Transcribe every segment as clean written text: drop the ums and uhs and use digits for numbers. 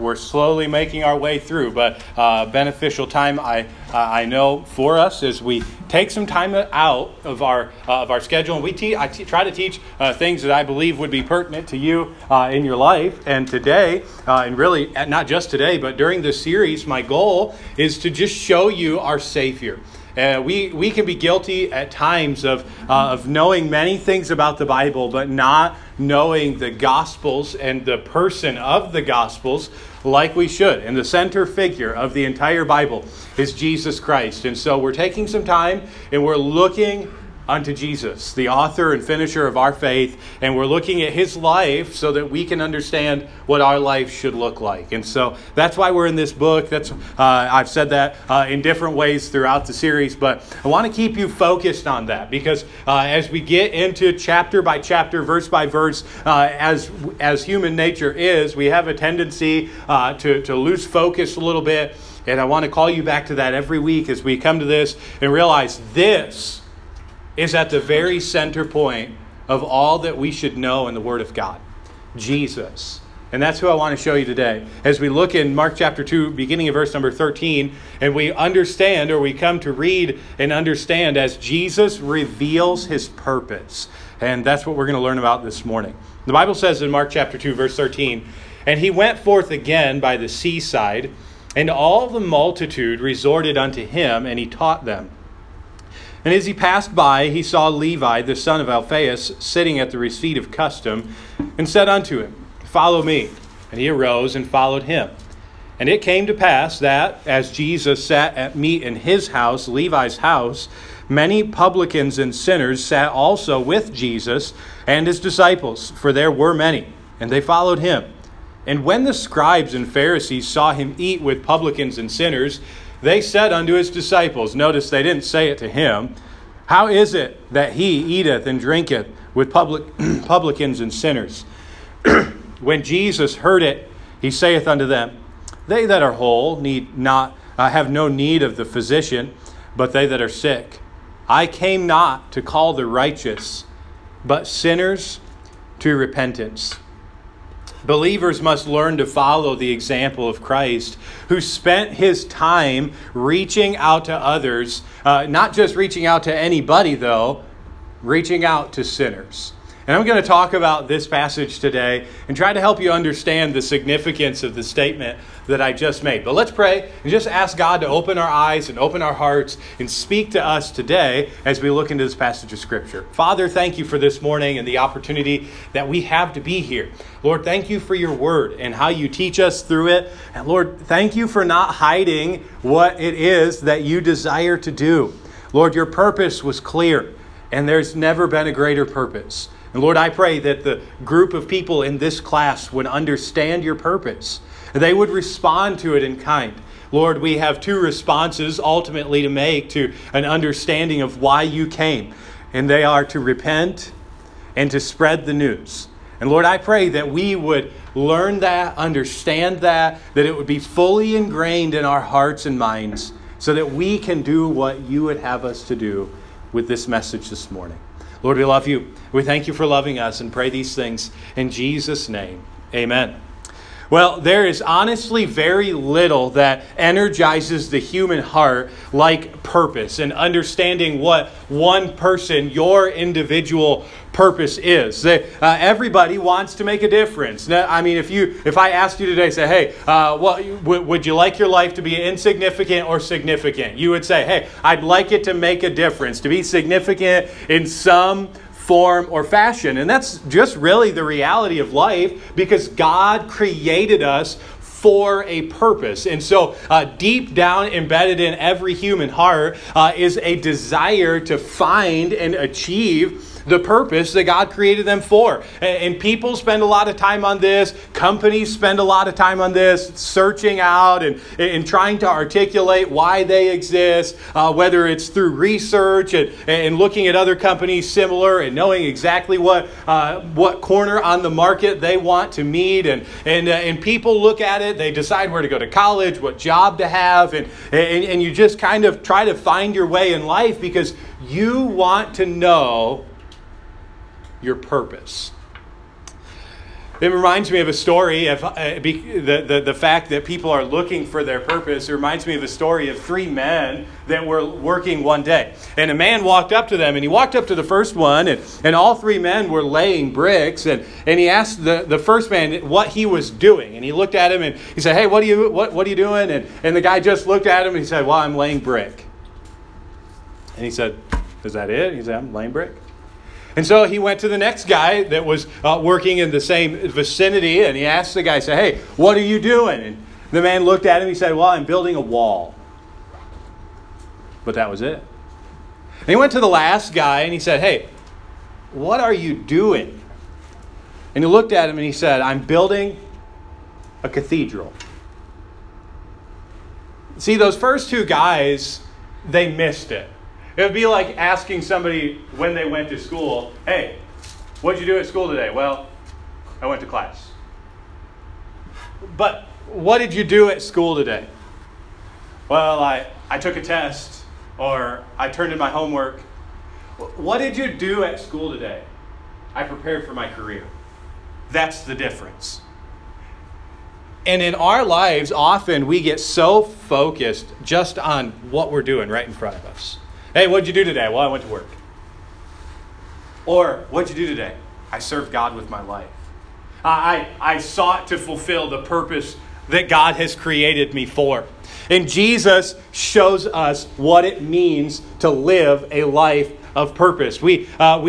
we're slowly making our way through, but beneficial time I know for us as we take some time out of our schedule, and I try to teach things that I believe would be pertinent to you in your life. And today, and really not just today, but during this series, my goal is to just show you our Savior. We can be guilty at times of knowing many things about the Bible, but not knowing the Gospels and the person of the Gospels like we should. And the center figure of the entire Bible is Jesus Christ. And so we're taking some time and we're looking unto Jesus, the author and finisher of our faith, and we're looking at his life so that we can understand what our life should look like. And so that's why we're in this book. I've said that in different ways throughout the series, but I want to keep you focused on that because as we get into chapter by chapter, verse by verse, as human nature is, we have a tendency to lose focus a little bit. And I want to call you back to that every week as we come to this and realize this is at the very center point of all that we should know in the Word of God, Jesus. And that's who I want to show you today. As we look in Mark chapter 2, beginning of verse number 13, and we understand, or we come to read and understand as Jesus reveals his purpose. And that's what we're going to learn about this morning. The Bible says in Mark chapter 2, verse 13, "And he went forth again by the seaside, and all the multitude resorted unto him, and he taught them. And as he passed by, he saw Levi, the son of Alphaeus, sitting at the receipt of custom, and said unto him, Follow me. And he arose and followed him. And it came to pass that, as Jesus sat at meat in his house, Levi's house, many publicans and sinners sat also with Jesus and his disciples, for there were many, and they followed him. And when the scribes and Pharisees saw him eat with publicans and sinners, they said unto his disciples," notice they didn't say it to him, "How is it that he eateth and drinketh with publicans and sinners?" When Jesus heard it, he saith unto them, "They that are whole have no need of the physician, but they that are sick. I came not to call the righteous, but sinners to repentance." Believers must learn to follow the example of Christ, who spent his time reaching out to others, not just reaching out to anybody, though, reaching out to sinners. And I'm going to talk about this passage today and try to help you understand the significance of the statement that I just made. But let's pray and just ask God to open our eyes and open our hearts and speak to us today as we look into this passage of Scripture. Father, thank you for this morning and the opportunity that we have to be here. Lord, thank you for your word and how you teach us through it. And Lord, thank you for not hiding what it is that you desire to do. Lord, your purpose was clear, and there's never been a greater purpose. And Lord, I pray that the group of people in this class would understand your purpose. They would respond to it in kind. Lord, we have two responses ultimately to make to an understanding of why you came. And they are to repent and to spread the news. And Lord, I pray that we would learn that, understand that it would be fully ingrained in our hearts and minds so that we can do what you would have us to do with this message this morning. Lord, we love you. We thank you for loving us and pray these things in Jesus' name. Amen. Well, there is honestly very little that energizes the human heart like purpose and understanding what one person, your individual purpose is. Everybody wants to make a difference. I mean, if I asked you today, say, hey, would you like your life to be insignificant or significant? You would say, hey, I'd like it to make a difference, to be significant in some form or fashion. And that's just really the reality of life because God created us for a purpose. And so deep down embedded in every human heart is a desire to find and achieve the purpose that God created them for. And people spend a lot of time on this. Companies spend a lot of time on this, searching out and trying to articulate why they exist, whether it's through research and looking at other companies similar and knowing exactly what corner on the market they want to meet. And people look at it, they decide where to go to college, what job to have, and you just kind of try to find your way in life because you want to know your purpose. It reminds me of a story of the fact that people are looking for their purpose. It reminds me of a story of three men that were working one day. And a man walked up to them, and he walked up to the first one, and all three men were laying bricks. And he asked the first man what he was doing. And he looked at him, and he said, "Hey, what are you doing?" And the guy just looked at him, and he said, "Well, I'm laying brick." And he said, "Is that it?" He said, "I'm laying brick." And so he went to the next guy that was working in the same vicinity, and he asked the guy, said, "Hey, what are you doing?" And the man looked at him, he said, "Well, I'm building a wall." But that was it. And he went to the last guy, and he said, "Hey, what are you doing?" And he looked at him, and he said, "I'm building a cathedral." See, those first two guys, they missed it. It would be like asking somebody when they went to school, "Hey, what'd you do at school today?" "Well, I went to class." "But what did you do at school today?" "Well, I took a test," or "I turned in my homework." "What did you do at school today?" "I prepared for my career." That's the difference. And in our lives, often we get so focused just on what we're doing right in front of us. "Hey, what'd you do today?" "Well, I went to work." Or, "What'd you do today?" "I served God with my life. I sought to fulfill the purpose that God has created me for." And Jesus shows us what it means to live a life of purpose. We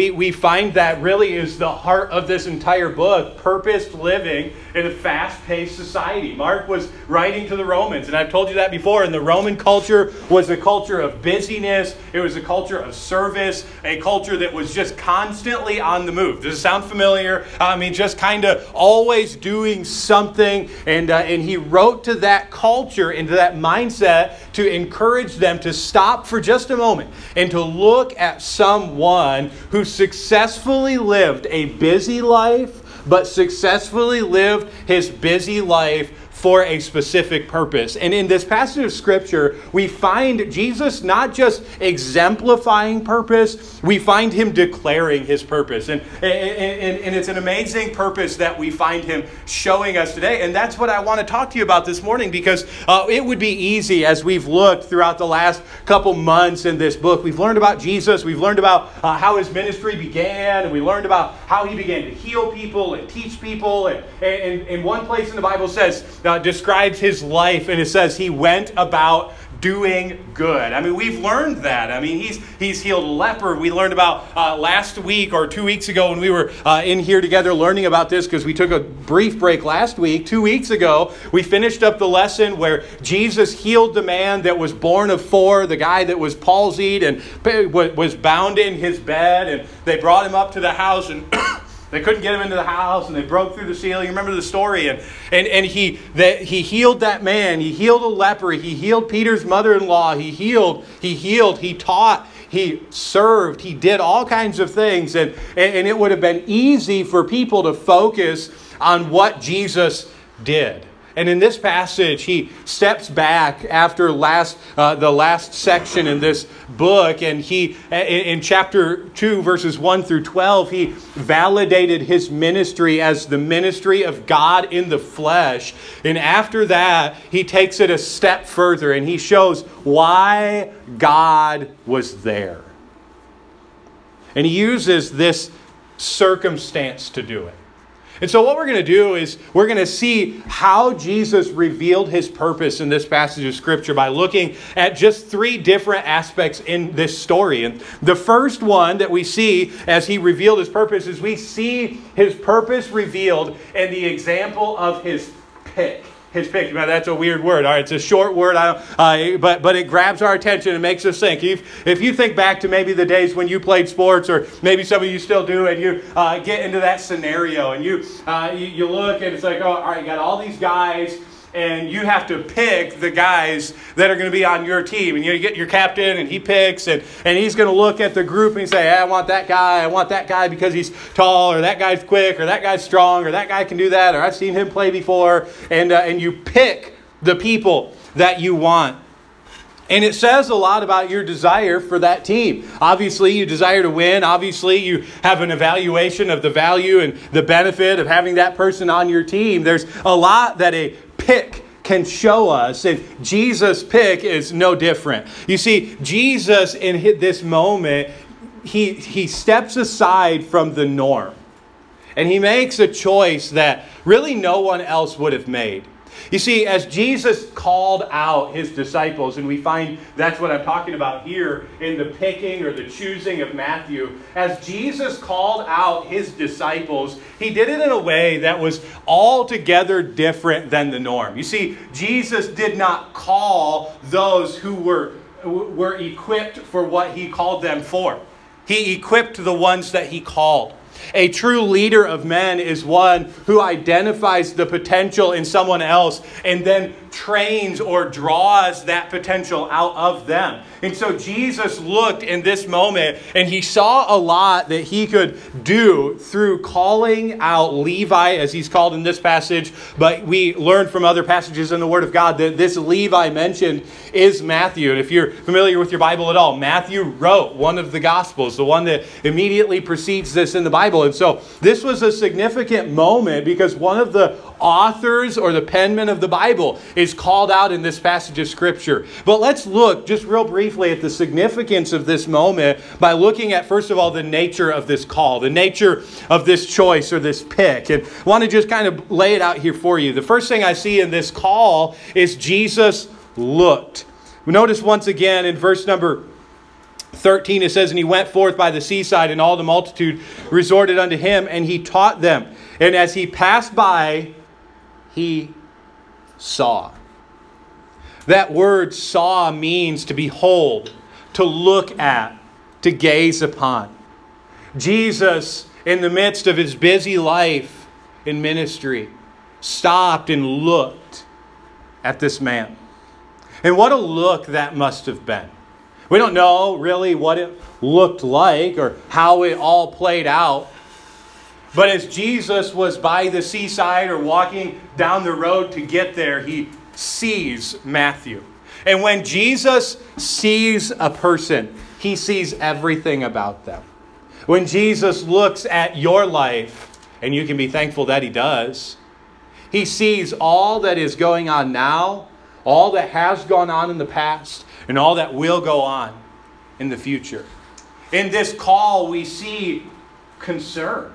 find that really is the heart of this entire book, purpose living in a fast-paced society. Mark was writing to the Romans, and I've told you that before, and the Roman culture was a culture of busyness. It was a culture of service, a culture that was just constantly on the move. Does it sound familiar? I mean, just kind of always doing something, and he wrote to that culture, into that mindset, to encourage them to stop for just a moment and to look at someone who successfully lived a busy life, but successfully lived his busy life for a specific purpose. And in this passage of Scripture, we find Jesus not just exemplifying purpose, we find him declaring his purpose. And it's an amazing purpose that we find him showing us today. And that's what I want to talk to you about this morning, because it would be easy, as we've looked throughout the last couple months in this book. We've learned about Jesus, we've learned about how his ministry began, and we learned about how he began to heal people and teach people. And one place in the Bible says, describes his life, and it says he went about doing good. I mean, we've learned that. I mean, he's healed a leper. We learned about last week or 2 weeks ago when we were in here together learning about this, because we took a brief break last week. 2 weeks ago, we finished up the lesson where Jesus healed the man that was born of 4, the guy that was palsied and was bound in his bed, and they brought him up to the house, and they couldn't get him into the house, and they broke through the ceiling. Remember the story? And he healed that man. He healed a leper. He healed Peter's mother-in-law. He healed. He taught. He served. He did all kinds of things. And it would have been easy for people to focus on what Jesus did. And in this passage, he steps back after the last section in this book, and he, in chapter 2, verses 1 through 12, he validated his ministry as the ministry of God in the flesh. And after that, he takes it a step further, and he shows why God was there. And he uses this circumstance to do it. And so what we're going to do is we're going to see how Jesus revealed his purpose in this passage of Scripture by looking at just 3 different aspects in this story. And the first one that we see as he revealed his purpose is we see his purpose revealed in the example of his pick. His pick. Now, that's a weird word. All right, it's a short word, but it grabs our attention and makes us think. If you think back to maybe the days when you played sports, or maybe some of you still do, and you get into that scenario, and you look, and it's like, oh, all right, you got all these guys, and you have to pick the guys that are going to be on your team. And you get your captain, and he picks, and he's going to look at the group and say, hey, I want that guy because he's tall, or that guy's quick, or that guy's strong, or that guy can do that, or I've seen him play before. And you pick the people that you want. And it says a lot about your desire for that team. Obviously, you desire to win. Obviously, you have an evaluation of the value and the benefit of having that person on your team. There's a lot that a pick can show us, and Jesus' pick is no different. You see, Jesus in this moment, he steps aside from the norm, and he makes a choice that really no one else would have made. You see, as Jesus called out his disciples, and we find that's what I'm talking about here in the picking or the choosing of Matthew. As Jesus called out his disciples, he did it in a way that was altogether different than the norm. You see, Jesus did not call those who were equipped for what he called them for. He equipped the ones that he called. A true leader of men is one who identifies the potential in someone else and then trains or draws that potential out of them. And so Jesus looked in this moment and he saw a lot that he could do through calling out Levi, as he's called in this passage. But we learned from other passages in the Word of God that this Levi mentioned is Matthew. And if you're familiar with your Bible at all, Matthew wrote one of the Gospels, the one that immediately precedes this in the Bible. And so this was a significant moment because one of the authors or the penman of the Bible is called out in this passage of Scripture. But let's look just real briefly at the significance of this moment by looking at, first of all, the nature of this call, the nature of this choice or this pick. And I want to just kind of lay it out here for you. The first thing I see in this call is Jesus looked. Notice once again in verse number 13, it says, "And he went forth by the seaside, and all the multitude resorted unto him, and he taught them. And as he passed by, he saw." That word saw means to behold, to look at, to gaze upon. Jesus, in the midst of his busy life in ministry, stopped and looked at this man. And what a look that must have been. We don't know really what it looked like or how it all played out. But as Jesus was by the seaside or walking down the road to get there, he sees Matthew. And when Jesus sees a person, he sees everything about them. When Jesus looks at your life, and you can be thankful that he does, he sees all that is going on now, all that has gone on in the past, and all that will go on in the future. In this call, we see concern,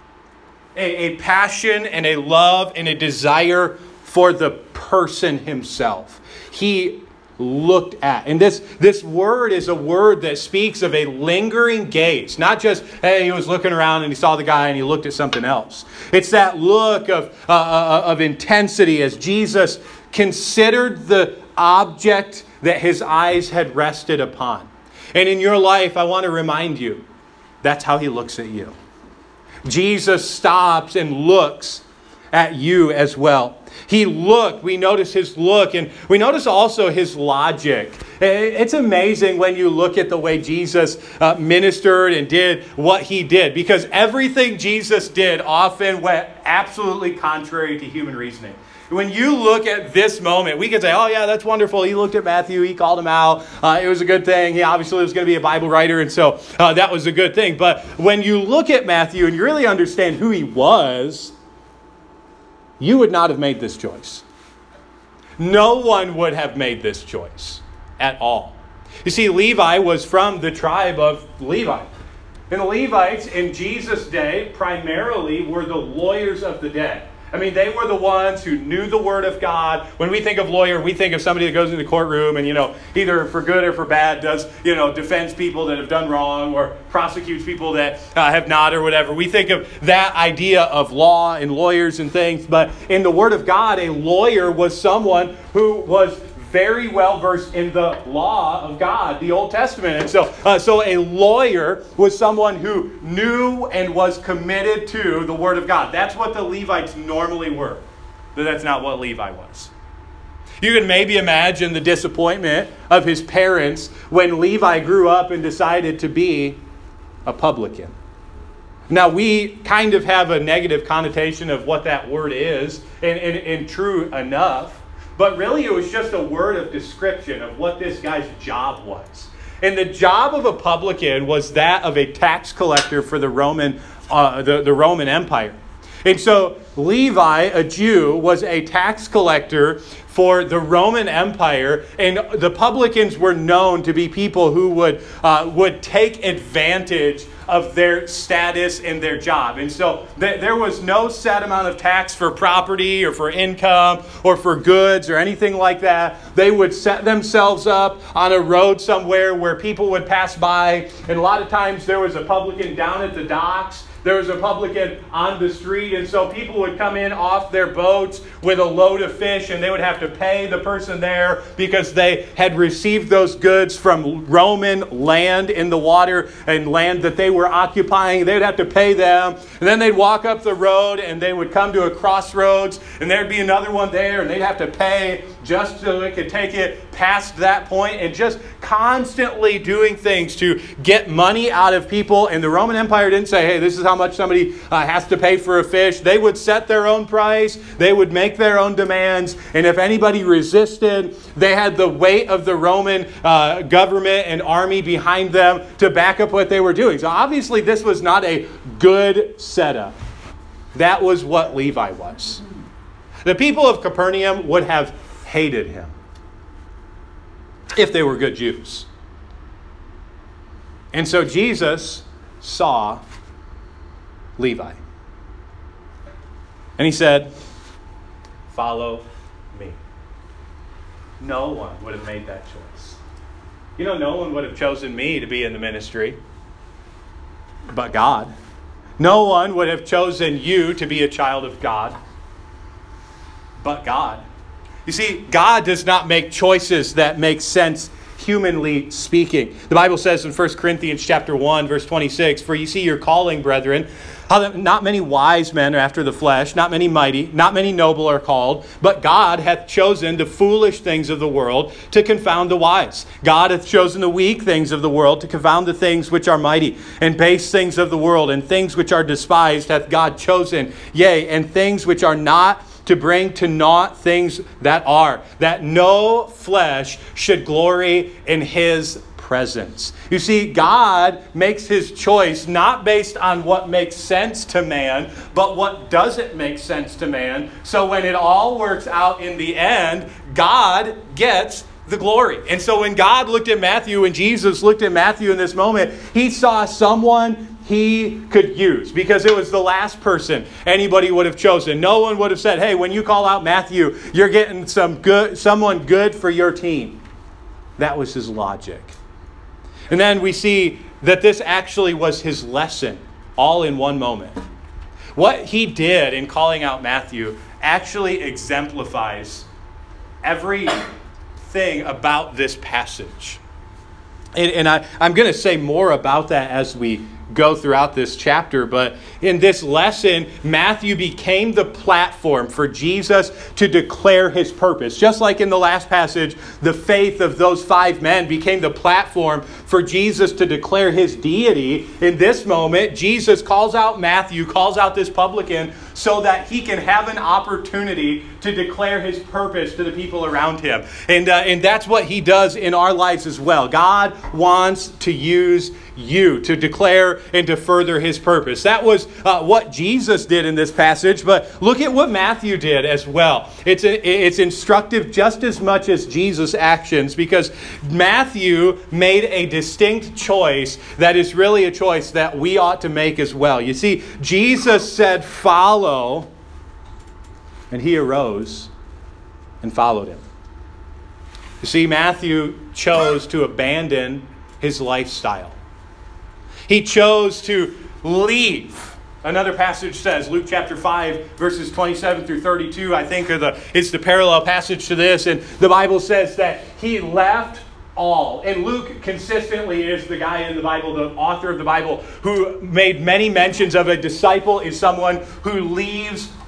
a passion and a love and a desire for the person himself. He looked at. And this word is a word that speaks of a lingering gaze. Not just, hey, he was looking around and he saw the guy and he looked at something else. It's that look of intensity as Jesus considered the object that his eyes had rested upon. And in your life, I want to remind you, that's how he looks at you. Jesus stops and looks at you as well. He looked. We notice his look, and we notice also his logic. It's amazing when you look at the way Jesus ministered and did what he did, because everything Jesus did often went absolutely contrary to human reasoning. When you look at this moment, we can say, oh yeah, that's wonderful. He looked at Matthew. He called him out. It was a good thing. He obviously was going to be a Bible writer, and so that was a good thing. But when you look at Matthew and you really understand who he was, you would not have made this choice. No one would have made this choice at all. You see, Levi was from the tribe of Levi. And the Levites in Jesus' day primarily were the lawyers of the day. I mean, they were the ones who knew the Word of God. When we think of lawyer, we think of somebody that goes into the courtroom and, either for good or for bad does, defends people that have done wrong or prosecutes people that have not or whatever. We think of that idea of law and lawyers and things. But in the Word of God, a lawyer was someone who was very well versed in the law of God, the Old Testament. And so a lawyer was someone who knew and was committed to the Word of God. That's what the Levites normally were. But that's not what Levi was. You can maybe imagine the disappointment of his parents when Levi grew up and decided to be a publican. Now, we kind of have a negative connotation of what that word is, and true enough. but really it was just a word of description of what this guy's job was. And the job of a publican was that of a tax collector for the Roman Empire. And so Levi, a Jew, was a tax collector for the Roman Empire, and the publicans were known to be people who would take advantage of their status and their job. And so there was no set amount of tax for property or for income or for goods or anything like that. They would set themselves up on a road somewhere where people would pass by. And a lot of times there was a publican down at the docks. There was a publican on the street, and so people would come in off their boats with a load of fish, and they would have to pay the person there because they had received those goods from Roman land in the water and land that they were occupying. They would have to pay them, and then they'd walk up the road, and they would come to a crossroads, and there'd be another one there, and they'd have to pay just so they could take it past that point, and just constantly doing things to get money out of people. And the Roman Empire didn't say, hey, this is how much somebody has to pay for a fish. They would set their own price. They would make their own demands. And if anybody resisted, they had the weight of the Roman government and army behind them to back up what they were doing. So obviously this was not a good setup. That was what Levi was. The people of Capernaum would have hated him if they were good Jews. And so Jesus saw Levi. And he said, follow me. No one would have made that choice. You know, no one would have chosen me to be in the ministry but God. No one would have chosen you to be a child of God but God. You see, God does not make choices that make sense humanly speaking. The Bible says in 1 Corinthians chapter 1, verse 26, for you see your calling, brethren, how that not many wise men are after the flesh, not many mighty, not many noble are called, but God hath chosen the foolish things of the world to confound the wise. God hath chosen the weak things of the world to confound the things which are mighty, and base things of the world, and things which are despised hath God chosen, yea, and things which are not, to bring to naught things that are, that no flesh should glory in his presence. You see, God makes his choice not based on what makes sense to man, but what doesn't make sense to man. So when it all works out in the end, God gets the glory. And so when God looked at Matthew, when Jesus looked at Matthew in this moment, he saw someone he could use, because it was the last person anybody would have chosen. No one would have said, hey, when you call out Matthew, you're getting someone good for your team. That was his logic. And then we see that this actually was his lesson, all in one moment. What he did in calling out Matthew actually exemplifies everything about this passage. And I'm going to say more about that as we go throughout this chapter, but in this lesson, Matthew became the platform for Jesus to declare his purpose. Just like in the last passage, the faith of those 5 men became the platform for Jesus to declare his deity. In this moment, Jesus calls out Matthew, calls out this publican, so that he can have an opportunity to declare his purpose to the people around him. And that's what he does in our lives as well. God wants to use you to declare and to further his purpose. That was what Jesus did in this passage, but look at what Matthew did as well. It's instructive just as much as Jesus' actions, because Matthew made a distinct choice that is really a choice that we ought to make as well. You see, Jesus said, follow, and he arose and followed him. You see, Matthew chose to abandon his lifestyle. He chose to leave. Another passage says, Luke chapter 5, verses 27 through 32, I think it's the parallel passage to this. And the Bible says that he left all. And Luke consistently is the guy in the Bible, the author of the Bible, who made many mentions of a disciple is someone who leaves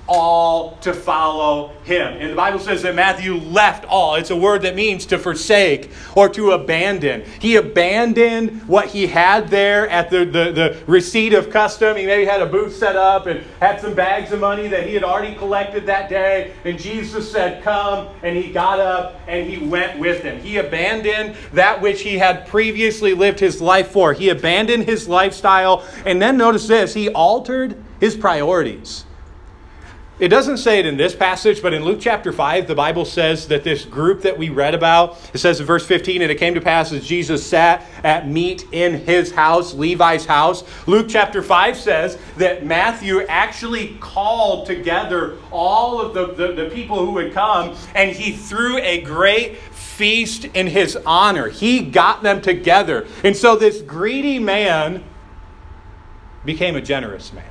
all to follow him. And the Bible says that Matthew left all. It's a word that means to forsake or to abandon. He abandoned what he had there at the receipt of custom. He maybe had a booth set up and had some bags of money that he had already collected that day. And Jesus said, come, and he got up and he went with him. He abandoned that which he had previously lived his life for. He abandoned his lifestyle. And then notice this, he altered his priorities. It doesn't say it in this passage, but in Luke chapter 5, the Bible says that this group that we read about, it says in verse 15, and it came to pass as Jesus sat at meat in his house, Levi's house. Luke chapter 5 says that Matthew actually called together all of the people who would come, and he threw a great feast in his honor. He got them together. And so this greedy man became a generous man.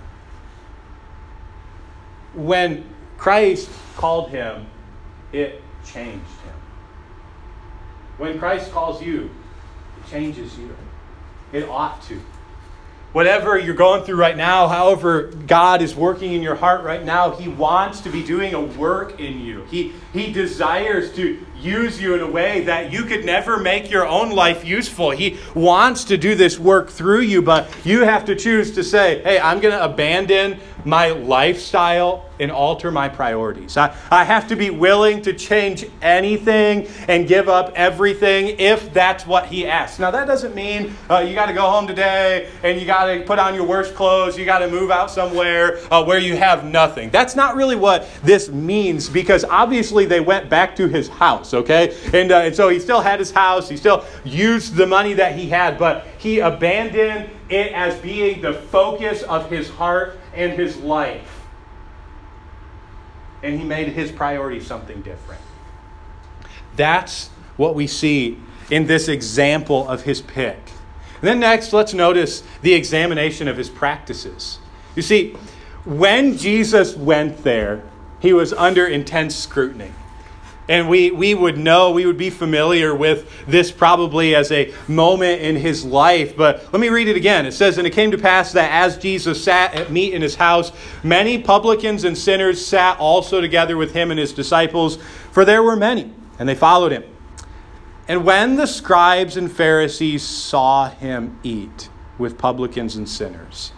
When Christ called him, it changed him. When Christ calls you, it changes you. It ought to. Whatever you're going through right now, however God is working in your heart right now, he wants to be doing a work in you. He desires to use you in a way that you could never make your own life useful. He wants to do this work through you, but you have to choose to say, hey, I'm going to abandon my lifestyle and alter my priorities. I have to be willing to change anything and give up everything if that's what he asks. Now, that doesn't mean you got to go home today and you got to put on your worst clothes. You got to move out somewhere where you have nothing. That's not really what this means, because obviously they went back to his house, okay? And so he still had his house. He still used the money that he had, but he abandoned it as being the focus of his heart and his life. And he made his priority something different. That's what we see in this example of his pick. And then next, let's notice the examination of his practices. You see, when Jesus went there, he was under intense scrutiny. And we would know, we would be familiar with this probably as a moment in his life. But let me read it again. It says, and it came to pass that as Jesus sat at meat in his house, many publicans and sinners sat also together with him and his disciples, for there were many, and they followed him. And when the scribes and Pharisees saw him eat with publicans and sinners,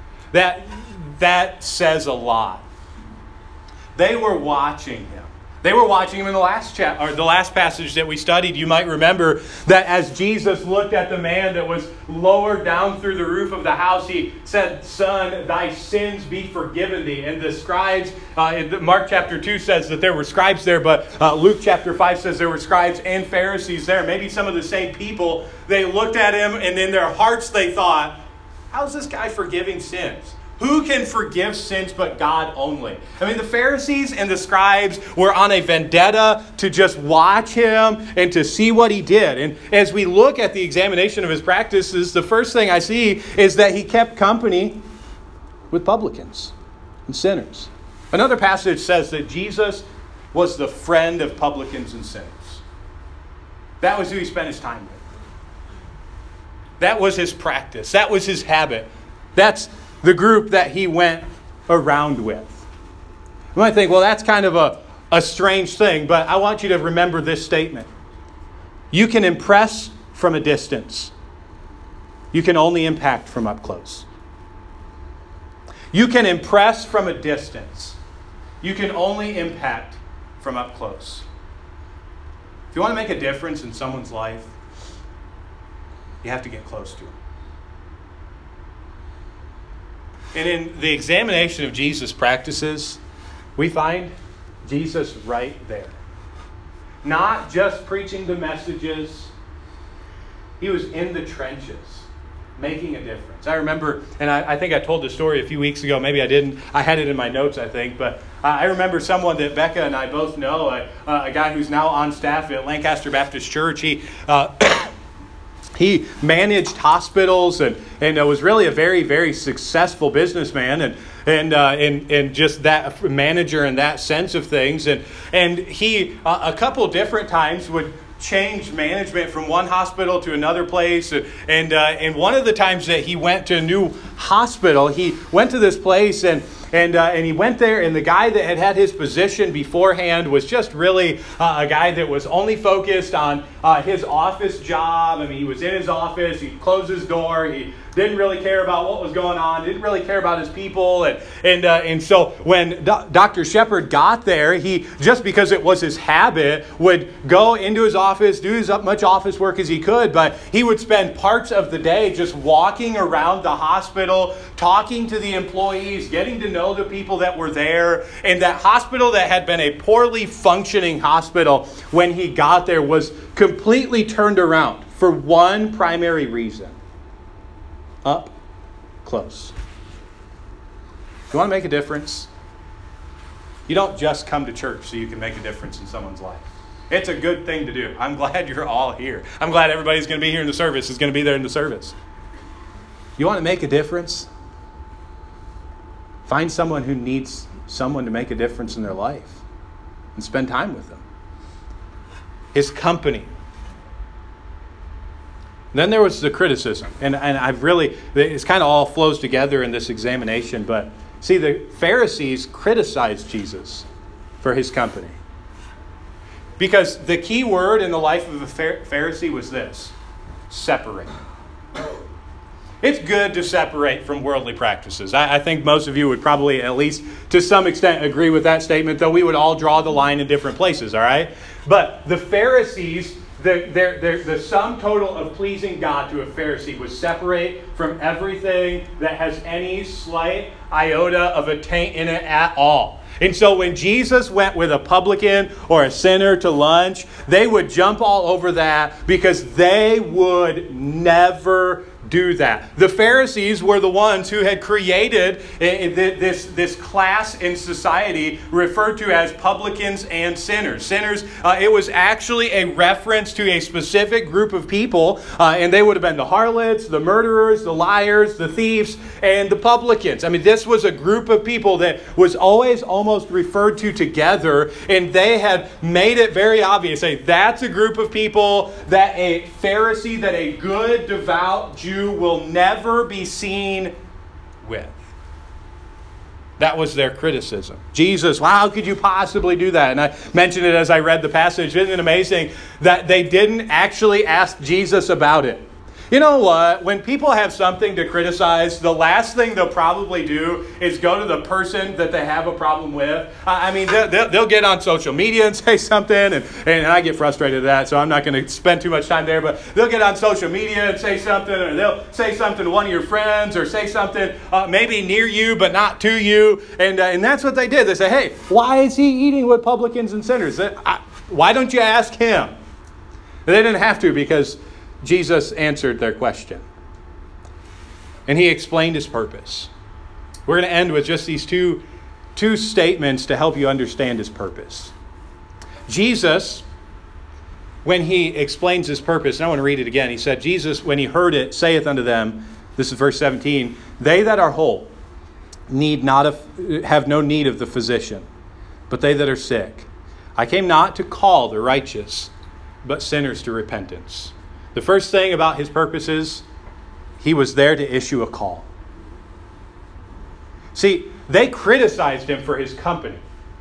that says a lot. They were watching him. They were watching him in the last passage that we studied. You might remember that as Jesus looked at the man that was lowered down through the roof of the house, he said, "Son, thy sins be forgiven thee." And the scribes, Mark chapter 2 says that there were scribes there, but Luke chapter 5 says there were scribes and Pharisees there. Maybe some of the same people. They looked at him, and in their hearts they thought, how's this guy forgiving sins? Who can forgive sins but God only? I mean, the Pharisees and the scribes were on a vendetta to just watch him and to see what he did. And as we look at the examination of his practices, the first thing I see is that he kept company with publicans and sinners. Another passage says that Jesus was the friend of publicans and sinners. That was who he spent his time with. That was his practice. That was his habit. That's the group that he went around with. You might think, well, that's kind of a strange thing, but I want you to remember this statement. You can impress from a distance. You can only impact from up close. You can impress from a distance. You can only impact from up close. If you want to make a difference in someone's life, you have to get close to them. And in the examination of Jesus' practices, we find Jesus right there. Not just preaching the messages. He was in the trenches, making a difference. I remember, and I think I told this story a few weeks ago. Maybe I didn't. I had it in my notes, I think. But I remember someone that Becca and I both know, a guy who's now on staff at Lancaster Baptist Church. He managed hospitals and was really a very, very successful businessman and just that manager in that sense of things. And he, a couple different times, would change management from one hospital to another place. And one of the times that he went to a new hospital, he went to this place and And he went there, and the guy that had his position beforehand was just really a guy that was only focused on his office job. I mean, he was in his office, he closed his door, he didn't really care about what was going on, didn't really care about his people. And so when Dr. Shepherd got there, he, just because it was his habit, would go into his office, do as much office work as he could, but he would spend parts of the day just walking around the hospital, talking to the employees, getting to know the people that were there. And that hospital that had been a poorly functioning hospital when he got there was completely turned around for one primary reason. Up close. You want to make a difference? You don't just come to church so you can make a difference in someone's life. It's a good thing to do. I'm glad you're all here. I'm glad everybody's going to be here in the service, is going to be there in the service. You want to make a difference? Find someone who needs someone to make a difference in their life and spend time with them. His company. Then there was the criticism. And I've really, it's kind of all flows together in this examination. But see, the Pharisees criticized Jesus for his company. Because the key word in the life of a Pharisee was this: separate. It's good to separate from worldly practices. I think most of you would probably, at least to some extent, agree with that statement, though we would all draw the line in different places, all right? But the Pharisees, the sum total of pleasing God to a Pharisee was separate from everything that has any slight iota of a taint in it at all. And so when Jesus went with a publican or a sinner to lunch, they would jump all over that because they would never do that. The Pharisees were the ones who had created this class in society referred to as publicans and sinners. Sinners, it was actually a reference to a specific group of people, and they would have been the harlots, the murderers, the liars, the thieves, and the publicans. I mean, this was a group of people that was always almost referred to together, and they had made it very obvious. Hey, that's a group of people that a Pharisee, that a good, devout Jew will never be seen with. That was their criticism. Jesus, well, how could you possibly do that? And I mentioned it as I read the passage. Isn't it amazing that they didn't actually ask Jesus about it? You know what? When people have something to criticize, the last thing they'll probably do is go to the person that they have a problem with. I mean, they'll get on social media and say something, and I get frustrated at that, so I'm not going to spend too much time there, but they'll get on social media and say something, or they'll say something to one of your friends, or say something maybe near you but not to you, and that's what they did. They say, hey, why is he eating with publicans and sinners? Why don't you ask him? And they didn't have to, because Jesus answered their question. And he explained his purpose. We're going to end with just these two statements to help you understand his purpose. Jesus, when he explains his purpose, and I want to read it again. He said, Jesus, when he heard it, saith unto them, this is verse 17, they that are whole have no need of the physician, but they that are sick. I came not to call the righteous, but sinners to repentance. The first thing about his purpose is he was there to issue a call. See, they criticized him for his company.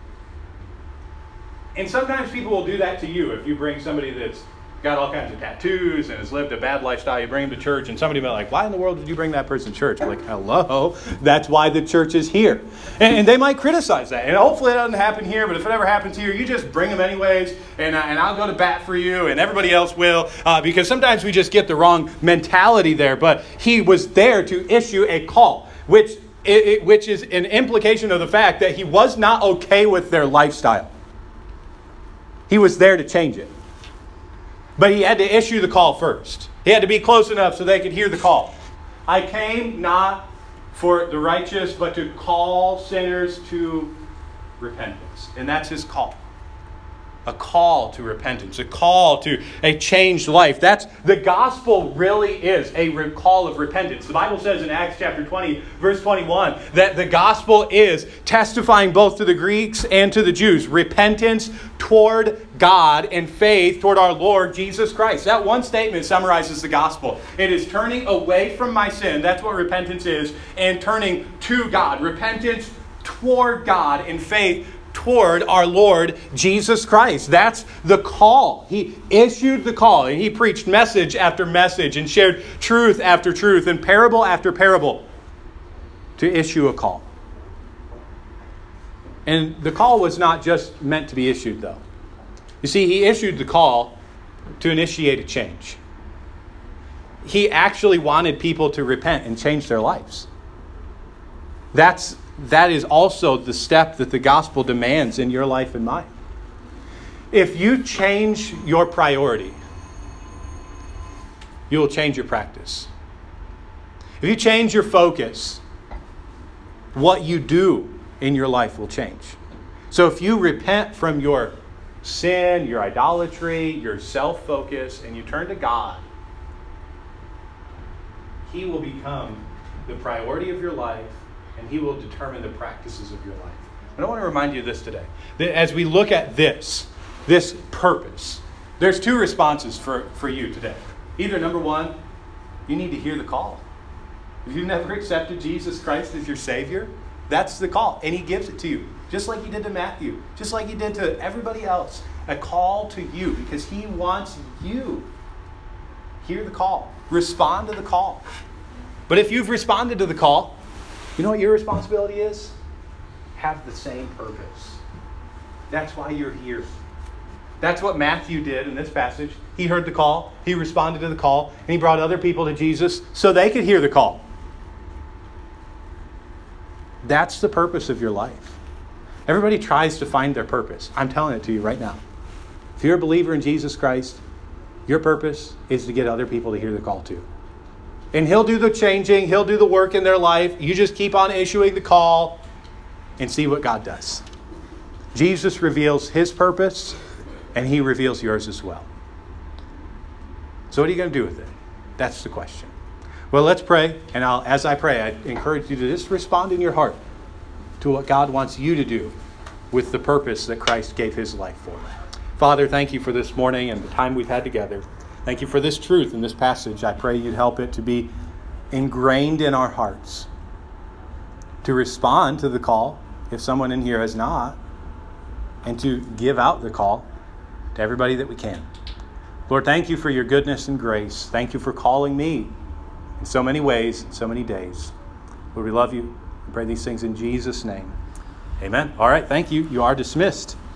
And sometimes people will do that to you. If you bring somebody that's got all kinds of tattoos and has lived a bad lifestyle, you bring them to church, and somebody will be like, why in the world did you bring that person to church? I'm like, hello, that's why the church is here. And they might criticize that. And hopefully it doesn't happen here, but if it ever happens here, you just bring them anyways, and I'll go to bat for you, and everybody else will, because sometimes we just get the wrong mentality there. But he was there to issue a call, which is an implication of the fact that he was not okay with their lifestyle. He was there to change it. But he had to issue the call first. He had to be close enough so they could hear the call. I came not for the righteous, but to call sinners to repentance. And that's his call. A call to repentance. A call to a changed life. That's the gospel really is a call of repentance. The Bible says in Acts chapter 20, verse 21, that the gospel is testifying both to the Greeks and to the Jews. Repentance toward God and faith toward our Lord Jesus Christ. That one statement summarizes the gospel. It is turning away from my sin. That's what repentance is. And turning to God. Repentance toward God in faith toward our Lord Jesus Christ. That's the call. He issued the call, and he preached message after message and shared truth after truth and parable after parable to issue a call. And the call was not just meant to be issued, though. You see, he issued the call to initiate a change. He actually wanted people to repent and change their lives. That is also the step that the gospel demands in your life and mine. If you change your priority, you will change your practice. If you change your focus, what you do in your life will change. So if you repent from your sin, your idolatry, your self-focus, and you turn to God, he will become the priority of your life, and he will determine the practices of your life. And I want to remind you of this today. That as we look at this purpose, there's two responses for you today. Either, number one, you need to hear the call. If you've never accepted Jesus Christ as your Savior, that's the call. And he gives it to you. Just like he did to Matthew. Just like he did to everybody else. A call to you because he wants you. Hear the call. Respond to the call. But if you've responded to the call, you know what your responsibility is? Have the same purpose. That's why you're here. That's what Matthew did in this passage. He heard the call. He responded to the call. And he brought other people to Jesus so they could hear the call. That's the purpose of your life. Everybody tries to find their purpose. I'm telling it to you right now. If you're a believer in Jesus Christ, your purpose is to get other people to hear the call too. And he'll do the changing. He'll do the work in their life. You just keep on issuing the call and see what God does. Jesus reveals his purpose, and he reveals yours as well. So what are you going to do with it? That's the question. Well, let's pray. And as I pray, I encourage you to just respond in your heart to what God wants you to do with the purpose that Christ gave his life for. Father, thank you for this morning and the time we've had together. Thank you for this truth in this passage. I pray you'd help it to be ingrained in our hearts, to respond to the call if someone in here has not, and to give out the call to everybody that we can. Lord, thank you for your goodness and grace. Thank you for calling me in so many ways, in so many days. Lord, we love you. We pray these things in Jesus' name. Amen. All right, thank you. You are dismissed.